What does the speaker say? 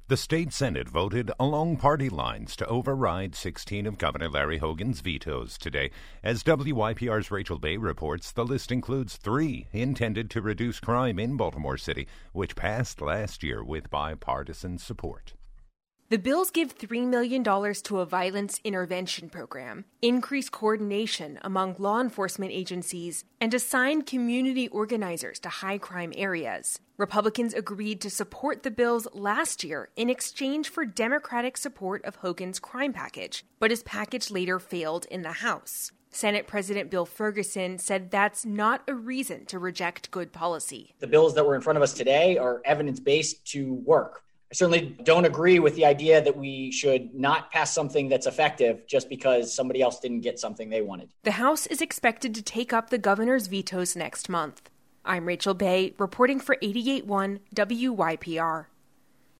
The state Senate voted along party lines to override 16 of Governor Larry Hogan's vetoes today. As WYPR's Rachel Bay reports, the list includes 3 intended to reduce crime in Baltimore City, which passed last year with bipartisan support. The bills give $3 million to a violence intervention program, increase coordination among law enforcement agencies, and assign community organizers to high-crime areas. Republicans agreed to support the bills last year in exchange for Democratic support of Hogan's crime package, but his package later failed in the House. Senate President Bill Ferguson said that's not a reason to reject good policy. The bills that were in front of us today are evidence-based to work. I certainly don't agree with the idea that we should not pass something that's effective just because somebody else didn't get something they wanted. The House is expected to take up the governor's vetoes next month. I'm Rachel Bay, reporting for 88.1 WYPR.